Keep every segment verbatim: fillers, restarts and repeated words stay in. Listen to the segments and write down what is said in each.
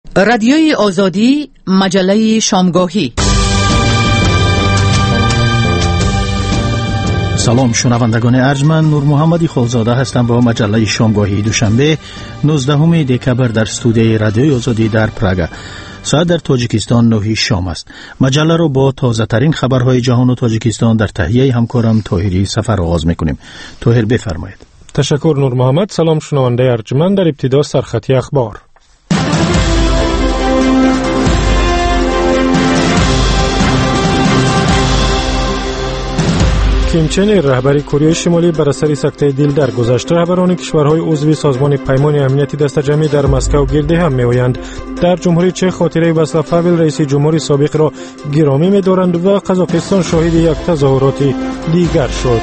رادیوی آزادی، مجله شامگاهی. سلام شنوندگان ارجمند، نور محمدی خالزاده هستم با مجله شامگاهی دوشنبه نوزدهم دکبر در استودیوی رادیوی آزادی در پراگ. ساعت در تاجیکستان نه شام است. مجله را با تازه ترین خبرهای جهان و تاجیکستان در تهیه همکارم طاهری سفر آغاز میکنیم. طاهر بفرمایید. تشکر نور محمد. سلام شنونده ارجمند. در ابتدا سرخطی اخبار. کیم چن ایر رهبر کره شمالی بر اثر سکته دل درگذشت. رهبران کشورهای عضو سازمان پیمان امنیتی دستجمعی در مسکو گرد هم میآیند. در جمهوری چک خاطره واصلاو هاول رئیس جمهوری سابق را گرامی می‌دارند و قزاقستان شاهد یک تظاهرات دیگر شد.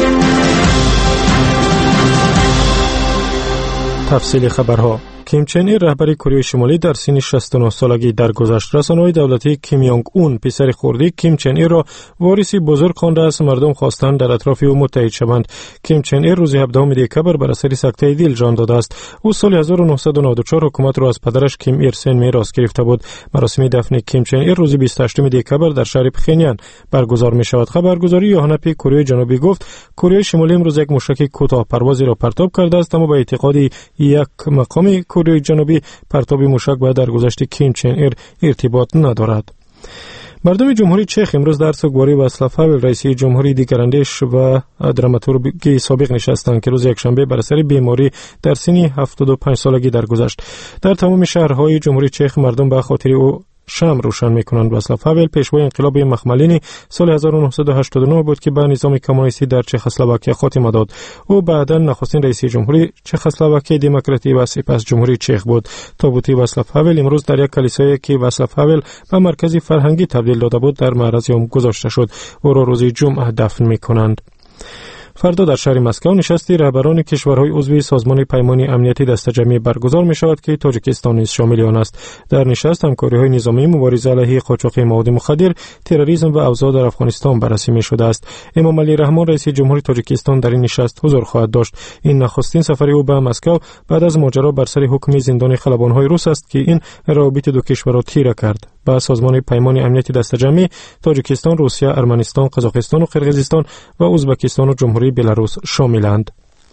تفصیل خبرها. کیم چن ایر رهبر کره شمالی در سن شصت و نه سالگی درگذشت. رسانه‌های دولتی کیم یونگ اون پسر خردی کیم چن ایر را وارثی بزرگ خوانده است. مردم خواستند در اطراف او متحد شوند. کیم چن ایر روز هفدهم دکبر بر اثر سکته دل جان داده است. او سال هزار و نهصد و نود و چهار حکومت را از پدرش کیم ایل سن میراث گرفته بود. مراسم دفن کیم چن ایر روز بیست و هشتم دکبر در شهر پخینیان برگزار می شود. خبرگزاری یوهانپی کره جنوبی گفت کره شمالی امروز یک موشک کوتاه پروازی را پرتاب کرده است، اما با اعتقاد یک مقام کره جنوبی پرتاب موشک با درگذشت کیم چن ایر ارتباط ندارد. مردم جمهوری چک امروز در سوگواری واصلاو هاول رئیس جمهوری دیگراندیش و دراماتورگ سابق نشستند که روز یکشنبه بر اثر بیماری در سن هفتاد و پنج سالگی درگذشت. در تمام شهرهای جمهوری چک مردم به خاطر او شمع روشن میکنند. واصلاو هاول پیشوای انقلاب مخملینی سال هزار و نهصد و هشتاد و نه بود که به نظام کمونیستی در چخسلواکیه خاتمه داد. او بعدا نخستین رئیس جمهوری چخسلواکیه دموکراتی و سپس جمهوری چک بود. تابوت واصلاو هاول امروز در یک کلیسایی که واصلاو هاول به مرکز فرهنگی تبدیل داده بود در معرض عام گذاشته شد. او را روز جمعه دفن میکنند. فردا در شهر مسکو نشستی رهبران کشورهای عضو سازمان پیمان امنیتی دستجمعی برگزار می شود که تاجیکستان نیز شامل آن است. در نشست همکاری‌های نظامی، مبارزه علیه قاچاق مواد مخدر، تروریسم و اوضاع در افغانستان بررسی می شده است. امام علی رحمان رئیس جمهوری تاجیکستان در این نشست حضور خواهد داشت. این نخستین سفر او به مسکو بعد از ماجرا بر سر حکم زندان خلبان‌های روس است که این روابط دو کشور را تیره کرد. با سازمان پیمان امنیتی دستجمعی تاجیکستان، روسیه، ارمنستان، قزاقستان و قرقیزستان و ازبکستان و جمهوری بلاروس شاملند.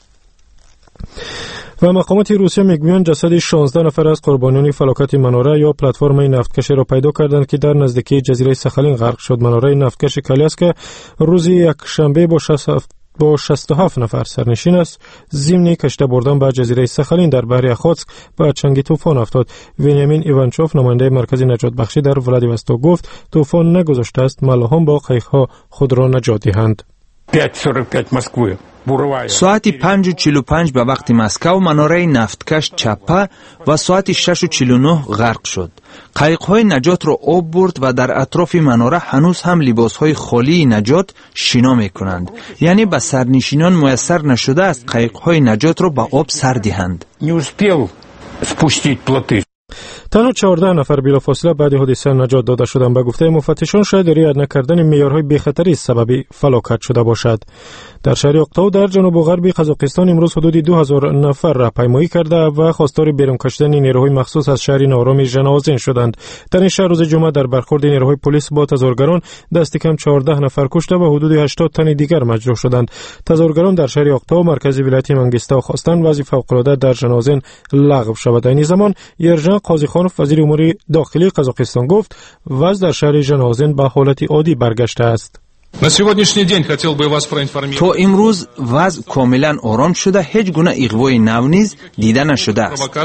و مقامات روسیه میگویند جسد شانزده نفر از قربانیان فلاکت مناره یا پلتفرم نفتکش را پیدا کردند که در نزدیکی جزیره ساخالین غرق شد. مناره نفتکش کالیاسکا روز یک شنبه با با شصت و هفت نفر سرنشین است. ضمن کشته بردن به جزیره ساخالین در بحر اخاتسک به چنگ طوفان افتاد. ونیامین ایوانچوف نماینده مرکز نجات بخشی در ولادیوستوک گفت طوفان نگذاشته است ملاحان با قایق‌ها خود را نجات دهند. ساعت پنج و چهل و پنج به وقت مسکو مناره نفتکش چپه و ساعت شش و چهل و نه غرق شد. قایق‌های نجات را آب برد و در اطراف مناره هنوز هم لباس‌های خالی نجات شنا می‌کنند. یعنی به سرنشینان میسر نشده است قایق‌های نجات را به آب سر دهند. تنها چهارده نفر بلافاصله بعد حادثه نجات داده شدند. به گفته مفتشان شاید رعایت نکردن معیارهای بی‌خطری سبب فلاکت شده باشد. در شهر اقتو در جنوب و غرب قزاقستان امروز حدود دو هزار نفر راهپیمایی کرده و خواستار بیرون کشیدن نیروهای مخصوص از شهر نارام ژناوزن شدند. در این شهر روز جمعه در برخورد نیروهای پلیس با تظاهرگران دست کم چهارده نفر کشته و حدود هشتاد تن دیگر مجروح شدند. تظاهرگران در شهر اقتو مرکز ولایت منگیستاو خواستند وضع فوق‌العاده در ژناوزن لغو شود. در این زمان یرجان قاضیخانوف وزیر امور داخلی قزاقستان گفت وضع در شهر ژناوزن به حالت عادی برگشته است. تا امروز وضع کاملا آرام شده، هیچ گونه اغوای نو نیز دیده نشده است.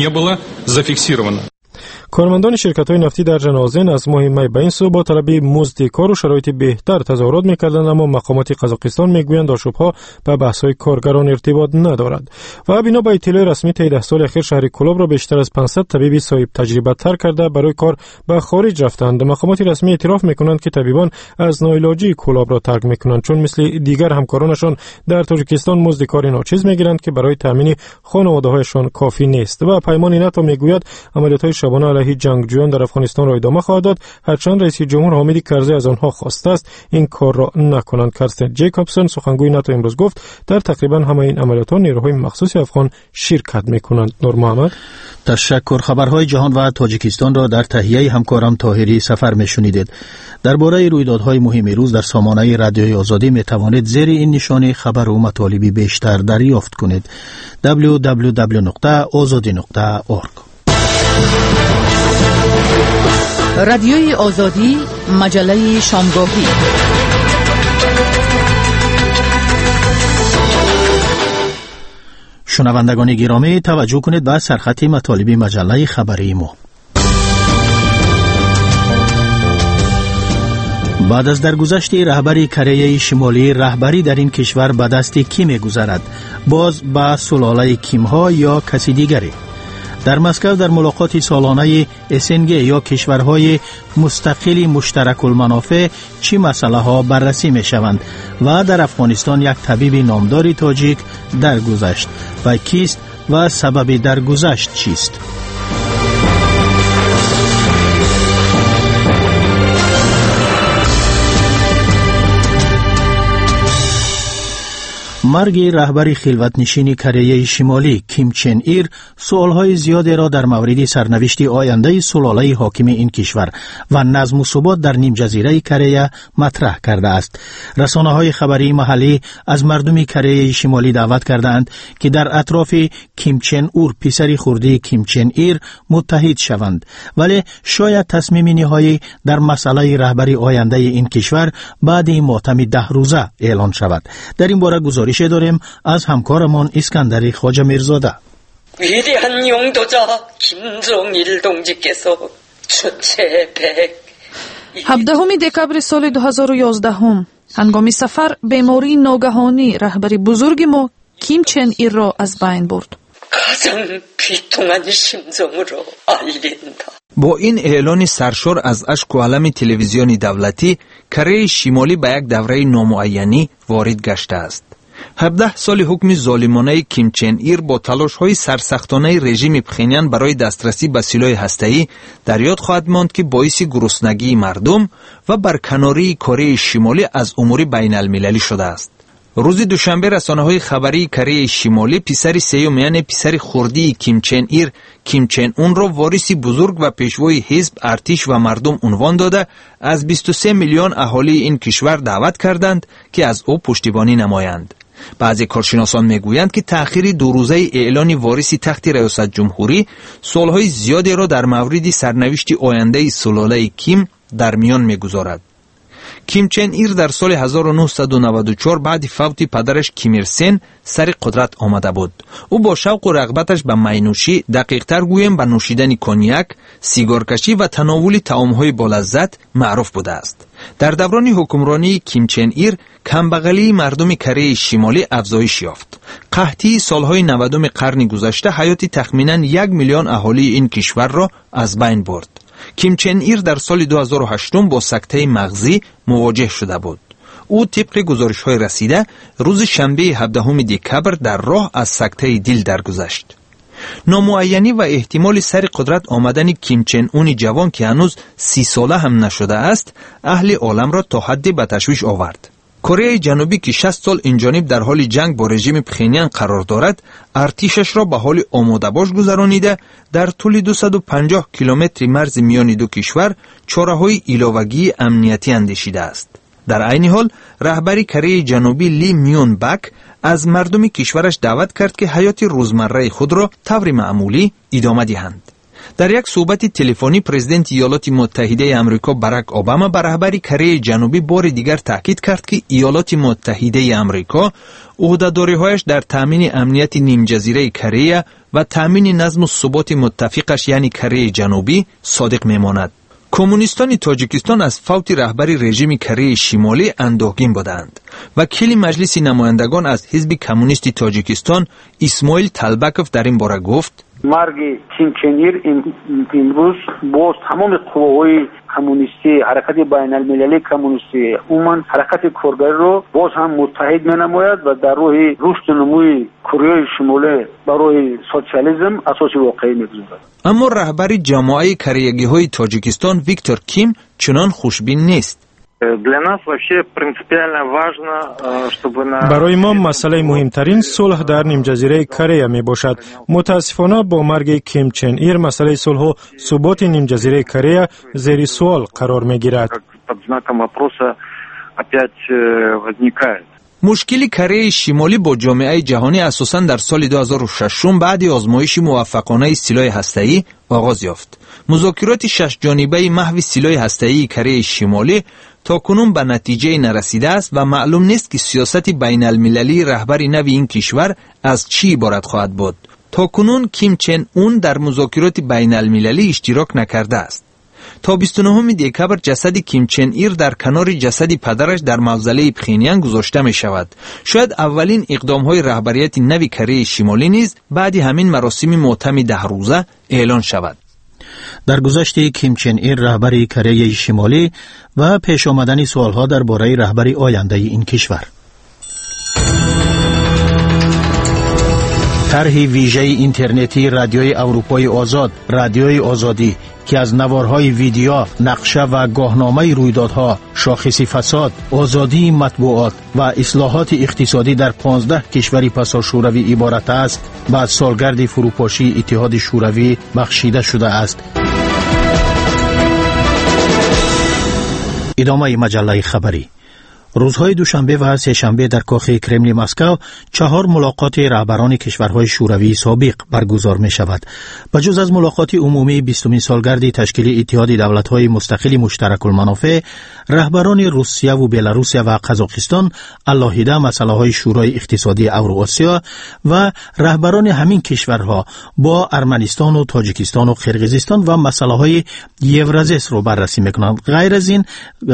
کارمندان شرکت‌های نفتی در ژناوزن از ماه می به این سو با طلب مزد کار و شرایط بهتر تظاهرات می‌کردند، اما مقامات قزاقستان می‌گویند آشوب‌ها به بحث‌های کارگران ارتباط ندارد. و بنا به اطلاع رسمی طی ده سال اخیر شهر کلاب را بیشتر از پانصد طبیب صاحب تجربه تر کرده برای کار به خارج رفتند. مقامات رسمی اعتراف می‌کنند که طبیبان از ناعلاجی کلاب را ترک می‌کنند، چون مثل دیگر همکارانشان در تاجیکستان مزد کار ناچیز می‌گیرند که برای تامین خانواده‌هایشان کافی نیست. و پیمان ناتو می‌گوید عملیات‌های شبانه علیه جنگجویان در افغانستان را ادامه خواهد داد، هرچند رئیس جمهور حامد کرزی از آنها خواسته است این کار را نکنند. کرستن جیکابسون سخنگوی ناتو امروز گفت در تقریبا همه این عملیات نیروهای مخصوص افغان شرکت میکنند. نور محمد. تشکر. خبرهای جهان و تاجیکستان را در تهیه همکارم طاهری سفر میشنیدید. درباره رویدادهای مهم روز در سامانه رادیوی آزادی می توانید زیر این نشانه خبر و مطالبی بیشتر دریافت کنید. دبلیو دبلیو دبلیو نقطه آزادی نقطه اورگ. رادیوی آزادی، مجله شامگاهی. شنوندگان گرامی، توجه کنید به سرخط مطالب مجله خبری ما. بعد از درگذشت رهبری کره شمالی، رهبری در این کشور به دست کی می‌گذرد؟ باز به سلاله کیم ها یا کسی دیگری؟ در مسکو در ملاقات سالانه اس ان جی یا کشورهای مستقل مشترک المنافع چی مسئله ها بررسی می شوند و در افغانستان یک طبیب نامدار تاجیک درگذشت و کیست و سبب درگذشت چیست؟ مرگ رهبر خلوت نشین کره شمالی کیم چن ایر سوالهای زیادی را در مورد سرنوشت آینده سلاله حاکم این کشور و نظم و ثبات در نیم جزیره کره مطرح کرده است. رسانه‌های خبری محلی از مردم کره شمالی دعوت کردند که در اطراف کیم چن اور پسر خردی کیم چن ایر متحد شوند، ولی شاید تصمیم نهایی در مسئله رهبری آینده این کشور بعد ماتم ده روزه اعلان شود. در این باره گزارش داریم از همکارمان اسکندر خواجه میرزاده. 위대한 용도자 김정일 동지께서 주체백 هفدهم دکبر سال دو هزار و یازده هنگام سفر بیماری ناگهانی رهبر بزرگ ما کیم چن ایر را از بین برد. 가장 비통한 심정으로 알린다. با این اعلان سرشار از اشک و علم تلویزیون دولتی، کره شمالی به یک دوره نامعینی وارد گشته است. هفده سال حکم ظالمانه کیم چن ایر با تلاش‌های سرسختانه رژیم پخینیان برای دسترسی به سلاح هسته‌ای در یاد خواهد ماند که باعث گرسنگی مردم و برکناری کره شمالی از امور بین المللی شده است. روز دوشنبه رسانه‌های خبری کره شمالی پسر سیوم یعنی پسر خردی کیم چن ایر کیم چن اون را وارث بزرگ و پیشوای حزب، ارتش و مردم عنوان داده از بیست و سه میلیون اهالی این کشور دعوت کردند که از او پشتیبانی نمایند. بعضی کارشناسان میگویند که تأخیر دو روزه اعلان وارث تخت ریاست جمهوری سالهای زیادی را در مورد سرنوشت آینده سلاله کیم در میان میگذارد. کیم چن ایر در سال هزار و نهصد و نود و چهار بعد فوت پدرش کیم ایل سن سر قدرت آمده بود. او با شوق و رغبتش به مینوشی، دقیق تر گویم به نوشیدن کنیاک، سیگارکشی و تناول طعام‌های بالذت معروف بوده است. در دوران حکمرانی کیم چن ایر کمبغلی مردم کره شمالی افزایش یافت. قحطی سالهای نودم قرن گذشته حیات تخمیناً یک میلیون اهالی این کشور را از بین برد. کیم چن ایر در سال دو هزار و هشت با سکته مغزی مواجه شده بود. او طبق گزارش‌های رسیده روز شنبه هفدهم دکبر در راه از سکته دل درگذشت. نامعینی و احتمال سر قدرت آمدن کیم چن اون جوان که هنوز سی ساله هم نشده است اهل عالم را تا حدی به تشویش آورد. کره جنوبی که شصت سال اینجانب در حال جنگ با رژیم پخینیان قرار دارد، ارتشش را به حال آماده باش گذرانیده در طول دویست و پنجاه کیلومتر مرز میان دو کشور چاره‌های علاوگی امنیتی اندیشیده است. در عین حال رهبر کره جنوبی لی میون بک از مردم کشورش دعوت کرد که حیات روزمره خود را طور معمولی ادامه دهند. در یک صحبت تلفنی پرزیدنت ایالات متحده آمریکا باراک اوباما بر رهبر کره جنوبی بار دیگر تاکید کرد که ایالات متحده آمریکا عهده‌داری‌هایش در تامین امنیت نیم جزیره کره و تامین نظم و ثبات متفقش یعنی کره جنوبی صادق میماند. کمونیستان تاجیکستان از فوت رهبر رژیم کره شمالی اندوهگین بودند. وکیل مجلس نمایندگان از حزب کمونیست تاجیکستان اسماعیل طلبکوف در این باره گفت: مرگ کیم چن ایر امروز باز تمام قواهای کمونیستی، حرکت بین المللی کمونیستی، عموما حرکت کارگری رو باز هم متحد می‌نماید و در راه رشد و نموی کره شمالی برای سوسیالیسم اساسی واقعی می‌گذارد. اما رهبر جامعه کره‌یگی‌های تاجیکستان ویکتور کیم چنان خوشبین نیست. برای ما مسئله مهمترین صلح در نیم جزیره کره می باشد. متاسفانه با مرگ کیم چن ایر مسئله صلح و ثبات نیم جزیره کره زیر سوال قرار می گیرد. مشکل کره شمالی با جامعه جهانی اساساً در سال دو هزار و شش بعد آزمایش موفقانه سلاح هسته‌ای آغاز یافت. مذاکرات شش جانبه محو سلاح هسته‌ای کره شمالی تا کنون به نتیجه نرسیده است و معلوم نیست که سیاست بین المللی رهبر نو این کشور از چی عبارت خواهد بود. تا کنون کیم چن اون در مذاکرات بین المللی اشتراک نکرده است. تا بیست و نهم دکبر جسد کیم چن ایر در کنار جسد پدرش در موزله پخینیان گذاشته می شود. شاید اولین اقدام های رهبریت نو کره شمالی نیز بعد همین مراسم ماتم ده روزه اعلان شود. در گذشته کیم چن ایر رهبر کره شمالی و پیش آمدن سوالها درباره رهبری آینده این کشور. طرح ویژه اینترنتی رادیوی اروپای آزاد، رادیوی آزادی که از نوارهای ویدیو، نقشه و گاهنامه رویدادها، شاخص فساد، آزادی مطبوعات و اصلاحات اقتصادی در پانزده کشور پسا شوروی عبارت است، بعد سالگرد فروپاشی اتحاد شوروی بخشیده شده است. ادامه مجله خبری. روزهای دوشنبه و سه‌شنبه در کاخ کرملین مسکو چهار ملاقات رهبران کشورهای شوروی سابق برگزار می شود. بجز از ملاقات عمومی بیستمین سالگرد تشکیل اتحاد دولت‌های مستقل مشترک المنافع، رهبران روسیه و بلاروسیه و قزاقستان علاهیده مسائل شورای اقتصادی اوراسیا و رهبران همین کشورها با ارمنستان و تاجیکستان و قرقیزستان و مسائل یورازیس رو بررسی می‌کنند. غیر از این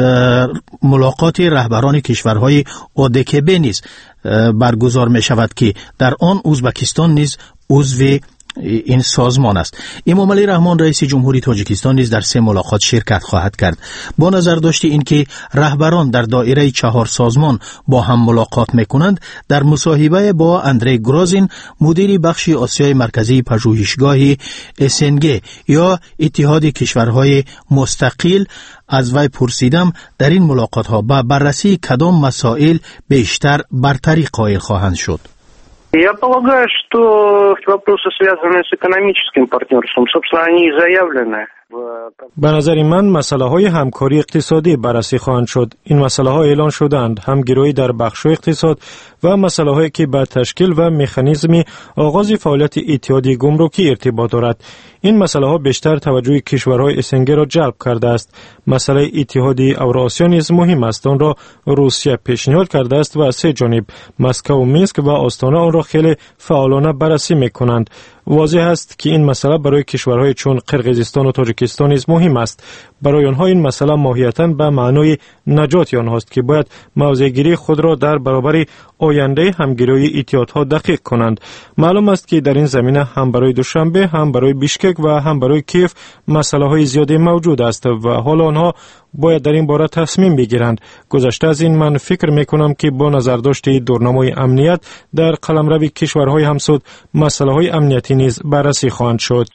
ملاقات رهبران کشورهای اودکبه نیز برگزار می شود که در آن ازبکستان نیز عضو این سازمان است. امام علی رحمان رئیس جمهوری تاجیکستان نیز در سه ملاقات شرکت خواهد کرد. با نظر داشت اینکه رهبران در دایره چهار سازمان با هم ملاقات میکنند، در مصاحبه با اندری گرازین مدیر بخش آسیای مرکزی پژوهشگاه اسنگ یا اتحاد کشورهای مستقل از وی پرسیدم در این ملاقات ها با بررسی کدام مسائل بیشتر برتری قائل خواهند شد. Я полагаю, что вопросы, связанные с экономическим партнерством, собственно, они и заявлены. به نظر من مسئله های همکاری اقتصادی بررسی خواهند شد. این مسئله ها اعلان شدند، همگرایی در بخش اقتصاد و مسئله هایی که به تشکیل و مکانیزم آغاز فعالیت اتحادیه گمرکی ارتباط دارد. این مسئله ها بیشتر توجه کشورهای اسنگ را جلب کرده است. مسئله اتحادیه اوراسیا نیز مهم است. آن را روسیه پیشنهاد کرده است و سه جانب مسکو و مینسک و آستانه آن را خیلی فعالانه بررسی میکنند. واضح است که این مسئله برای کشورهای چون قرقیزستان و تاجیکستان نیز مهم است. برای آنها این مسئله ماهیتاً به معنای نجات آنهاست که باید موضع‌گیری خود را در برابر آینده همگرایی اتحادها دقیق کنند. معلوم است که در این زمینه هم برای دوشنبه، هم برای بیشکک و هم برای کیف مسئله های زیادی موجود است و حال آنها باید در این باره تصمیم بگیرند. گذشته از این من فکر میکنم که با نظر داشت دورنامه امنیت در قلمرو کشورهای همسود مسئله های امنیتی نیز بررسی خواهند شد.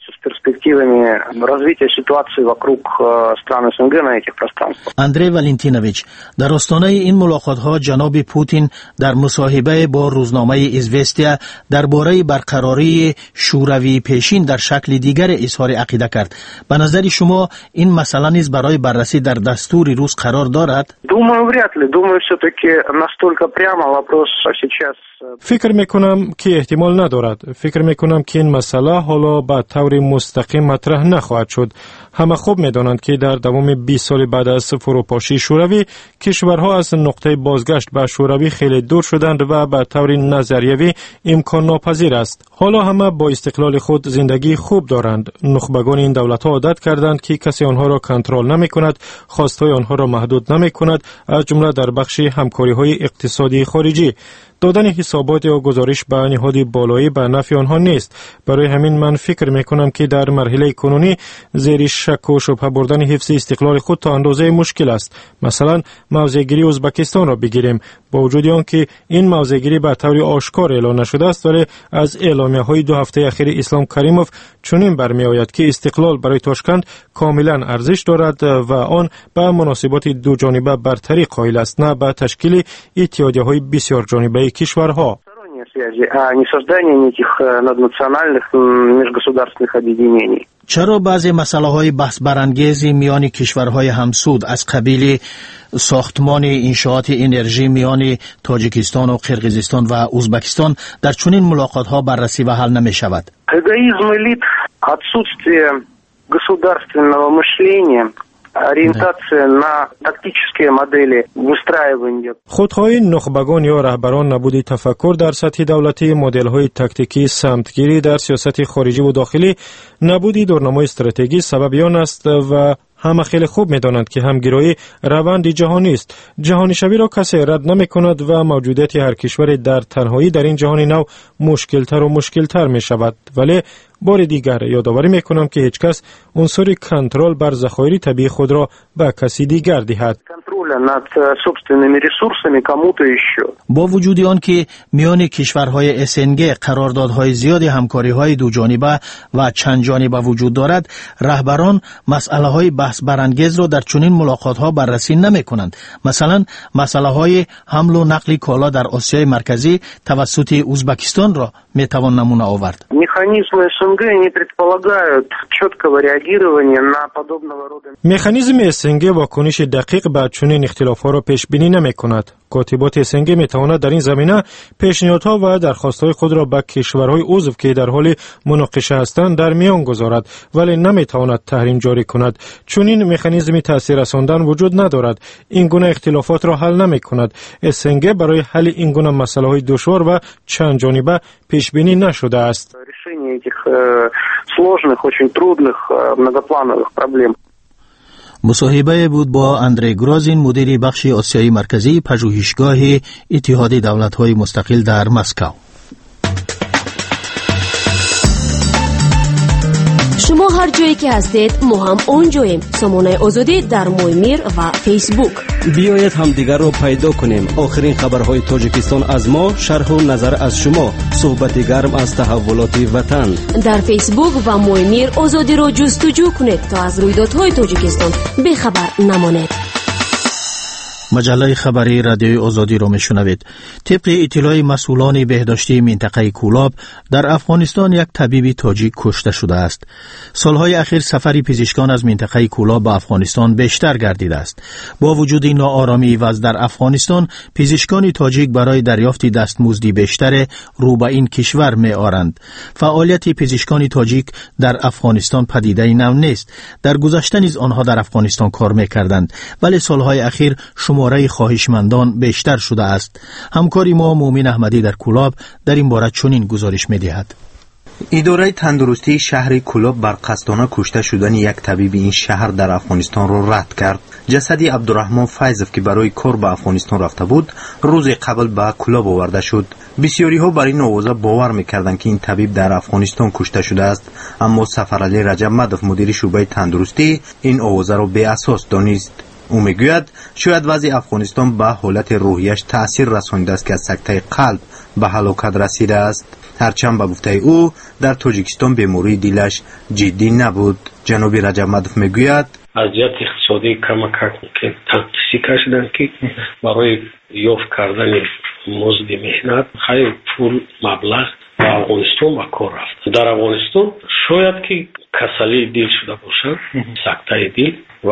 اندری والنتینویچ در آستانه این ملاقات ها جناب پوتین در مصاحبه با روزنامه ایزوستیا درباره برقراری شوروی پیشین در شکل دیگر اظهار عقیده کرد. به نظر شما این مسئله نیز برای بررسی در دستور روز قرار دارد؟ Думаю, вряд ли. Думаю, все-таки настолько прямо вопрос сейчас. فکر میکنم که احتمال ندارد. فکر میکنم که این مسئله حالا به طور مستقیم مطرح نخواهد شد. همه خوب میدانند که در دوام بیست سال بعد از فروپاشی شوروی کشورها از نقطه بازگشت به شوروی خیلی دور شدند و به طور نظریوی امکان ناپذیر است. حالا همه با استقلال خود زندگی خوب دارند. نخبگان این دولت‌ها عادت کردند که کسی آنها را کنترل نمی‌کند، خواستهای آنها را محدود نمی‌کند، از جمله در بخش همکاری‌های اقتصادی خارجی. دادن حسابات یا گزارش به نهاد بالایی به نفع آنها نیست. برای همین من فکر میکنم که در مرحله کنونی زیر شک و شبهه بردن حفظ استقلال خود تا اندازه مشکل است. مثلا موضع‌گیری ازبکستان را بگیریم. با وجود آنکه این موضع‌گیری به طور آشکار اعلام نشده است، ولی از اعلامیه‌های دو هفته اخیر اسلام کریموف چنین برمی‌آید که استقلال برای تاشکند کاملا ارزش دارد و آن به مناسبات دو جانبه برتری قائل است، نه به تشکیل اتحادیه‌های بسیار جانبه کشورها. چرا بعضی مسائل بحث برانگیز میان کشورهای همسود از قبیل ساختمان انشاءات انرژی میان تاجیکستان و قرقیزستان و ازبکستان در چنین ملاقات‌ها بررسی و حل نمی شود؟ эгоизм элит, отсутствие государственного мышления, ориентация на тактические модели выстраивания. خودخواهی نخبگان یا رهبران، نبود تفکر در سطح دولتی، مدل‌های تاکتیکی سمتگیری در سیاست خارجی و داخلی، نبود دورنمای استراتژی سببیان است و همه خیلی خوب می‌دانند که همگرایی روند جهانی است. جهانی شوی را کسی رد نمی‌کند و موجودیت هر کشور در تنهایی در این جهان نو مشکل‌تر و مشکل‌تر می‌شود. ولی بار دیگر یادآوری می‌کنم که هیچ کس عنصر کنترل بر ذخایر طبیعی خود را به کسی دیگر دهد. با وجود آن که میان کشورهای اس ان جی قراردادهای زیادی همکاری‌های دو جانبه و چند جانبه وجود دارد، رهبران مسئله‌های بحث برانگیز را در چنین ملاقات‌ها بررسی نمی‌کنند. مثلا مسئله‌های حمل و نقل کالا در آسیای مرکزی توسط ازبکستان را می‌توان نمونه آورد. Механизмы эс эн гэ не предполагают четкого реагирования на подобного рода. مکانیزم اس ان جی واکنش دقیق به چنین اختلاف‌ها را پیش بینی نمی‌کند. کاتبات اس ان جی می‌تواند در این زمینه پیشنهادها و درخواست‌های خود را به کشورهای عضو که در حال مناقشه هستند در میان گذارد، ولی نمی‌تواند تحریم جاری کند. چنین مکانیزم تأثیر رساندن وجود ندارد. این گونه اختلافات را حل نمی‌کند. اس ان جی برای حل این گونه مسائل دشوار و چند جانبه پیش بینی نشده است. Решение этих сложных, очень трудных, многоплановых проблем. مصاحبه بود با اندری گرازین، مدیر بخش آسیای مرکزی پژوهشگاه اتحاد دولت‌های مستقل در مسکو. شما هر جایی که هستید ما هم اونجاییم. سامانه آزادی در مویمیر و فیسبوک. بیایید هم دیگر رو پیدا کنیم. آخرین خبرهای تاجیکستان از ما، شرح و نظر از شما، صحبت گرم از تحولات وطن. در فیسبوک و مویمیر آزادی رو جستجو کنید تا از رویدادهای تاجیکستان بیخبر نمانید. مجله خبری رادیوی آزادی را میشنوید. طبق اطلاع مسئولان بهداشتی منطقه کولاب، در افغانستان یک طبیب تاجیک کشته شده است. سالهای اخیر سفر پزشکان از منطقه کولاب به افغانستان بیشتر گردیده است. با وجود ناآرامی وضع در افغانستان، پزشکان تاجیک برای دریافت دستمزدی بیشتر رو به این کشور می آرند. فعالیت پزشکان تاجیک در افغانستان پدیده نو نیست. در گذشته نیز آنها در افغانستان کار می‌کردند، ولی سالهای اخیر شماره خواهشمندان بیشتر شده است. همکاری ما مومن احمدی در کولاب در این باره چنین گزارش می‌دهد. اداره تندرستی شهر کولاب بر قصدانه کشته شدن یک طبیب این شهر در افغانستان را رد کرد. جسد عبدالرحمن فیضف که برای کار به افغانستان رفته بود، روز قبل به کولاب آورده شد. بسیاری ها بر این آوازه باور می‌کردند که این طبیب در افغانستان کشته شده است، اما سفرعلی رجب مدف مدیر شعبه تندرستی این آوازه را بی اساس دانست. او میگوید شاید وضع افغانستان به حالت روحیش تأثیر رسانیده است که از سکته قلب به هلاکت رسیده است. هرچند به گفته او در تاجیکستان بیماری دلش جدی نبود. جناب رجب مدف میگوید وضعیت اقتصادی کمک که تنقیصی کشیدن که برای یافت کردن مزد مهنت خیلی پول مبلغ به افغانستان و کار رفت. در افغانستان شاید که کسلی دل شده باشد، سکته دل و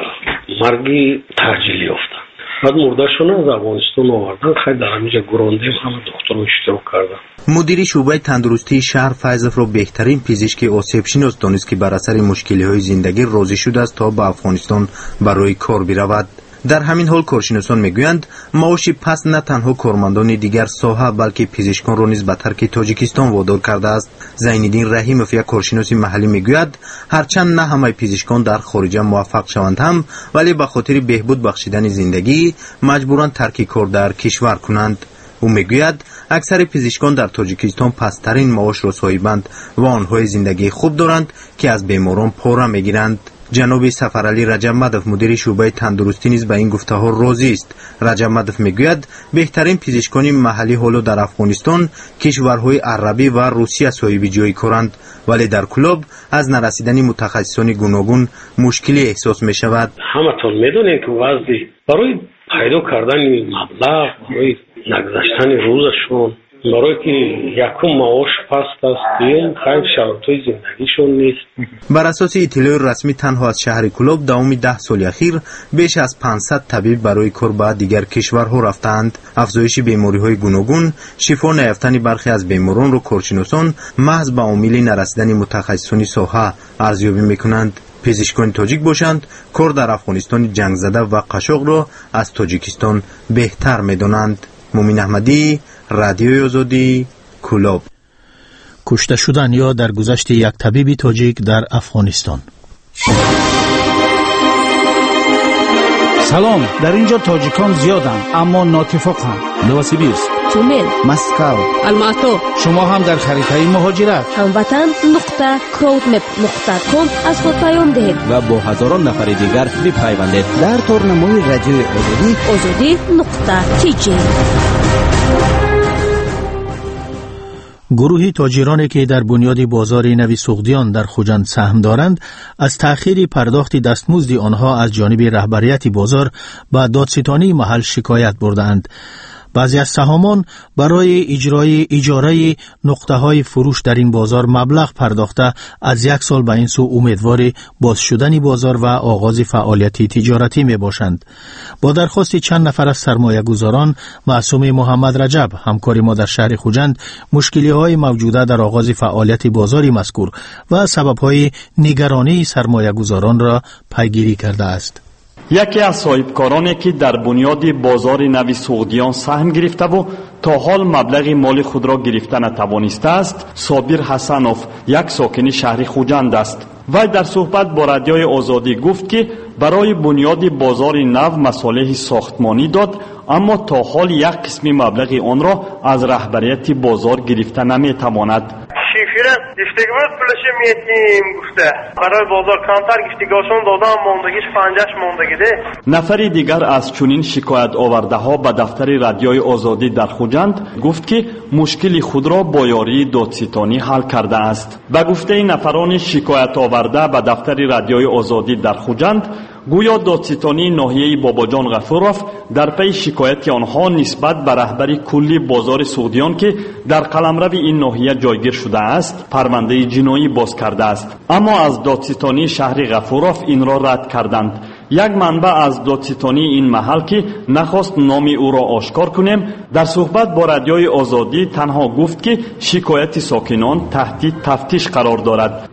مرگی تعجیلی یافتند. بعد مردهشون از افغانستان آوردن. خیلی در همینجا گراندیم، همه دکترها اشتراک کردن. مدیر شعبه تندرستی شهر فیضف را بهترین پزشک آسیب شناس دانست که بر اثر مشکلی‌های زندگی راضی شده است تا به افغانستان برای کار برود. در همین حال کارشناسان میگویند معاش پس نه تنها کارمندان دیگر ساحه بلکه پزشکان را نیز به ترک تاجیکستان وادار کرده است. زینالدین رحیموف یک کارشناس محلی میگوید هرچند نه همه پزشکان در خارج موفق شوند هم، ولی به خاطر بهبود بخشیدن زندگی مجبورند ترک کار در کشور کنند. او میگوید اکثر پزشکان در تاجیکستان پسترین معاش را صاحبند و آنهای زندگی خوب دارند که از بیماران پاره میگیرند. جناب سفرعلی رجب مدف مدیر شعبه تندرستی نیز به این گفته ها راضی است. رجب مدف میگوید بهترین پزشکان محلی حالا در افغانستان کشورهای عربی و روسیه صاحب جای کارند، ولی در کلوب از نرسیدن متخصصان گوناگون مشکلی احساس می شود. همتون میدونید که وضعی برای پیدا کردن مبلغ، برای نگذشتن روزشون، برای که یکم معاش پست است، این خیلی شرایط زندگیشون نیست. بر اساس اطلاع رسمی تنها از شهر کلوب دوام ده سال اخیر بیش از پانصد طبیب برای کار به دیگر کشورها رفتند. افزایش بیماری‌های گوناگون، شفا نیافتن برخی از بیماران را کارشناسان محض به عامل نرسیدن متخصصان ساحه ارزیابی میکنند. پزشکان تاجیک باشند کار در افغانستان جنگ زده و قشاق را از تاجیکستان بهتر میدانند. مومن احمدی، رادیوی آزادی، کلوب. کشته شدن یا در گذشت یک طبیب تاجیک در افغانستان. سلام، در اینجا تاجیکان زیادند اما ناتفاقند. نوسیبیرسک، تومل، مسکو، الماتو. شما هم در خریطه مهاجرت هموطن نقطه کراودمپ نقطه کام از خود پیام دهید و با هزاران نفر دیگر بپیوندید در تورنمای رادیوی آزادی آزادی نقطه تی جی. گروهی تاجرانی که در بنیاد بازار نوی سوغدیان در خوجند سهم دارند از تأخیر پرداخت دستمزد آنها از جانب رهبریت بازار به دادستانی محل شکایت بردند. بعضی از سهامان برای اجرای اجاره نقطه های فروش در این بازار مبلغ پرداخته از یک سال به این سو امیدوار باز شدن بازار و آغاز فعالیت تجارتی می باشند. با درخواست چند نفر از سرمایه گذاران، معصوم محمد رجب همکار ما در شهر خوجند مشکلی های موجوده در آغاز فعالیت بازاری مذکور و سبب های نگرانی سرمایه گذاران را پیگیری کرده است. یکی از صاحبکارانی که در بنیاد بازار نوی سوغدیان سهم گرفته و تا حال مبلغ مال خود را گرفته نتوانسته است، صابر حسنوف، یک ساکن شهر خوجند است. وی در صحبت با رادیوی آزادی گفت که برای بنیاد بازار نو مصالح ساختمانی داد، اما تا حال یک قسم مبلغ آن را از رهبریت بازار گرفته نمیتواند. شیفیره گفتگوت پلشه میتیم گفته برای بازار کمتر گفتگوشون دادم موندگیش پنجش موندگیده. نفری دیگر از چنین شکایت آورده ها به دفتر رادیوی آزادی در خوجند گفت که مشکل خود را با یاری دادستانی حل کرده است. به گفته نفران شکایت آورده به دفتر رادیوی آزادی در خوجند، گویا دادستانی ناحیه باباجان غفوروف در پی شکایت آنها نسبت به رهبری کلی بازار سوغدیان که در قلمرو این ناحیه جایگیر شده است پرونده جنایی باز کرده است، اما از دادستانی شهر غفوروف این را رد کردند. یک منبع از دادستانی این محل که نخواست نام او را آشکار کنیم در صحبت با رادیوی آزادی تنها گفت که شکایت ساکنان تحت تفتیش قرار دارد.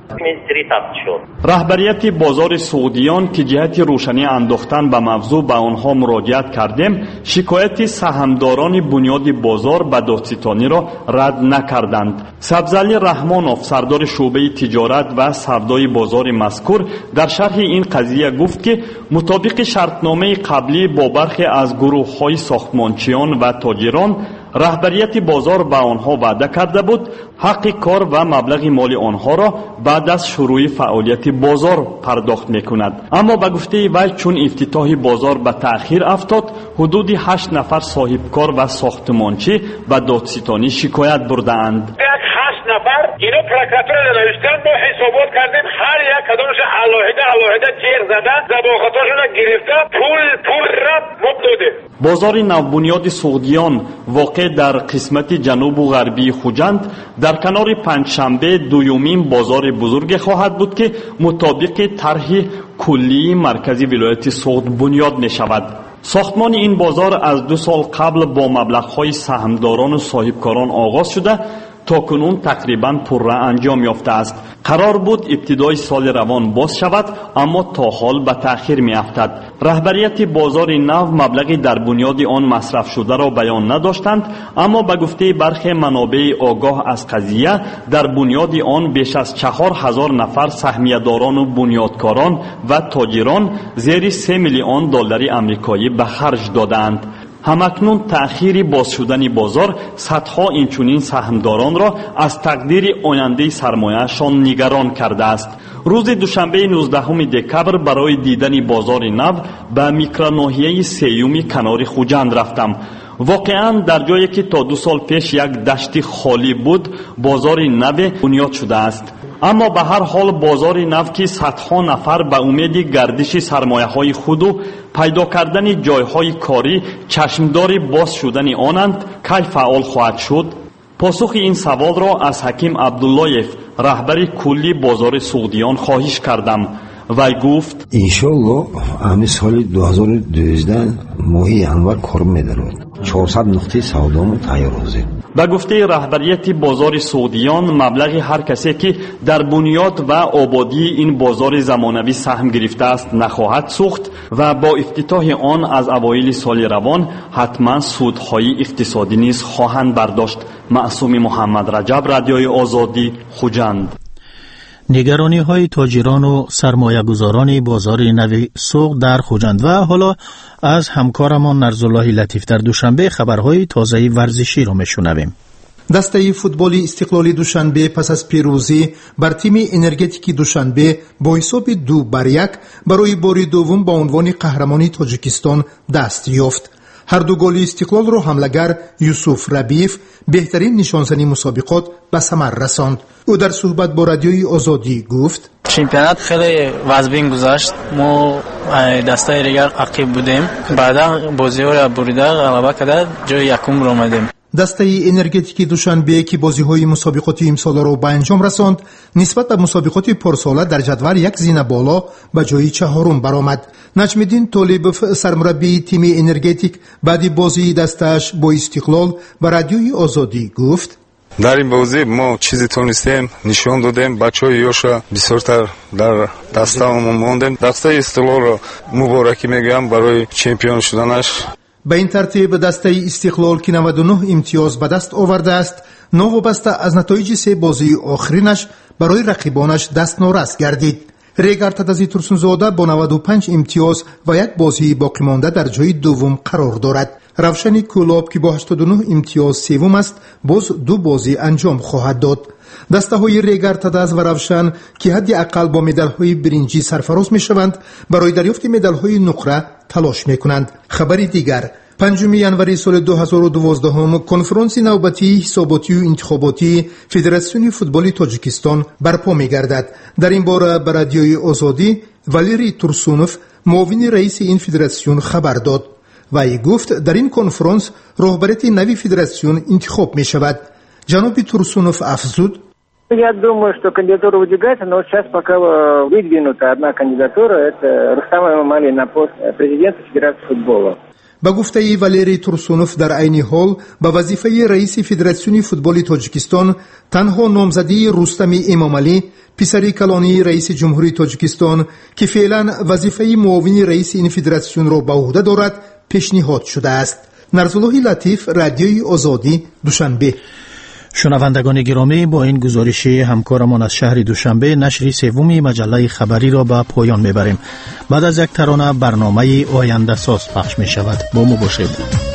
رهبریت بازار سوغدیان که جهت روشنی انداختن به موضوع به آنها مراجعت کردیم، شکایت سهامداران بنیاد بازار به دادستانی را رد نکردند. سبزعلی رحمانوف، سردار شعبه تجارت و سردای بازار مذکور، در شرح این قضیه گفت که مطابق شرطنامه قبلی با برخی از گروه‌های ساختمانچیان و تاجران رهبریت بازار به آنها وعده کرده بود حق کار و مبلغ مال آنها را بعد از شروع فعالیت بازار پرداخت میکند. اما به گفته وی چون افتتاح بازار به تأخیر افتاد، حدود هشت نفر صاحب کار و ساختمانچی به دادستانی شکایت بردند. نفر اینو پروکراتور نوشتن، با حسابات کردیم هر یک کدومش علاهده علاهده جیر زده زباخطاشون رو گرفته پول پول را مبدوده. بازار نوبنیاد سوغدیان واقع در قسمت جنوب و غربی خوجند در کنار پنجشنبه دویمین بازار بزرگ خواهد بود که مطابق طرح کلی مرکزی ولایت سوغد بنیاد می شود. ساختمان این بازار از دو سال قبل با مبلغ‌های سهامداران و صاحبکاران آغاز شده تا کنون تقریباً پرره انجام یافته است. قرار بود ابتدای سال روان باز شود، اما تا حال به تأخیر می افتد. رهبریت بازار نو مبلغی در بنیاد آن مصرف شده را بیان نداشتند، اما به گفته برخی منابع آگاه از قضیه در بنیاد آن بیش از چهار هزار نفر سهمیه‌داران و بنیادکاران و تاجران زیر سه میلیون دلار آمریکایی به خرج دادند. همکنون تأخیر باز شدن بازار صدها اینچنین سهمداران را از تقدیر آینده سرمایه‌شان نگران کرده است. روز دوشنبه نوزدهم دکبر برای دیدن بازار نو به میکروناحیه سیوم کنار خوجند رفتم. واقعا در جایی که تا دو سال پیش یک دشت خالی بود بازار نو بنیاد شده است. اما به هر حال بازار نو که صدها نفر به امید گردش سرمایه های خود و پیدا کردن جای های کاری چشمدار باز شدن آنند کی فعال خواهد شد؟ پاسخ این سوال را از حکیم عبداللهیف رهبر کلی بازار سوغدیان خواهش کردم. وی گفت انشالله همین سال دو هزار و دوازده ماهی январ کار می‌دارد. چهارصد نقطه سودامون تیار هستیم. به گفته رهبریت بازار سوغدیان مبلغ هر کسی که در بنیاد و آبادی این بازار زمانوی سهم گرفته است نخواهد سوخت و با افتتاح آن از اوایل سال روان حتما سودهای اقتصادی نیز خواهند برداشت. معصوم محمد رجب، رادیوی آزادی، خوجند. نگرانی های تاجران و سرمایه گذاران بازار نو سوق در خوجند. و حالا از همکارمان نرزالله لطیف در دوشنبه خبرهای تازه ورزشی را میشنویم. دسته فوتبال استقلالی دوشنبه پس از پیروزی بر تیم انرژتیک دوشنبه با حساب دو بر یک برای بار دوم با عنوان قهرمانی تاجیکستان دست یافت. هر دو گل استقلال رو حملگر یوسف ربیف بهترین نشانزنی مسابقات به ثمر رساند. او در صحبت با رادیوی آزادی گفت چمپیونات خیلی وزبین گذشت. ما دسته دیگر عقب بودیم، بعدا بازی‌ها را بریده غلبه کرده جای یکم را آمدیم. دسته انرژتیک دوشنبه که بازی‌های مسابقات امسال را به انجام رساند نسبت به مسابقات پارساله در جدول یک زینه بالا به جای چهارم برآمد. نجم‌الدین طالبوف سرمربی تیم انرژتیک بعد بازی دستش با استقلال به رادیوی آزادی گفت در این بازی ما چیزی تونستیم نشان دادیم. بچه‌های یوشا بسیارتر در دستمون موندیم. دسته استقلال را مبارکی میگم برای چمپیون شدنش. به این ترتیب دسته استقلال که نود و نه امتیاز به دست آورده است نوابسته از نتایج سه بازی آخرینش برای رقیبانش دست نارس گردید. ریگار تدازی ترسونزاده با نود و پنج امتیاز و یک بازی باقی مانده در جای دوم قرار دارد. روشن کولاب که با هشتاد و نه امتیاز سوم است باز دو بازی انجام خواهد داد. دسته های ریگار تداز و روشن که حد اقل با مدال های برنجی سرفراز می شوند برای دریافت مدال های نقره تلاش می کنند. خبری دیگر پنجم январи سال دو هزار و دوازده هم کنفرانس نوبتی حساباتی و انتخاباتی فدراسیون فوتبال تاجیکستان برپا می گردد. در این باره به رادیوی آزادی والری تورسونوف معاون رئیس این فدراسیون خبر داد و ای گفت در این کنفرانس رهبریت نوی федерацион انتخاب می شود. جناب تورسونوف افزود Я думаю, что кандидатура выдвигается, но сейчас пока выдвинута одна кандидатура, это Рустам Эмомали на пост президента Федерации футбола. با گفته والری تورسونوف در عین حال به وظیفه رئیس فدراسیون فوتبال تاجیکستان تنها نامزدی رستم امامعلی پسر کلانی رئیس جمهوری تاجیکستان که فعلا وظیفه معاون رئیس این فدراسیون را به عهده دارد پیشنهاد شده است. نرزالله لطیف، رادیوی آزادی، دوشنبه. شنوندگان گرامی، با این گزارش همکارمان از شهر دوشنبه نشر سوم مجله خبری را به پایان میبریم. بعد از یک ترانه برنامه آینده ساز پخش می شود. با ما باشید.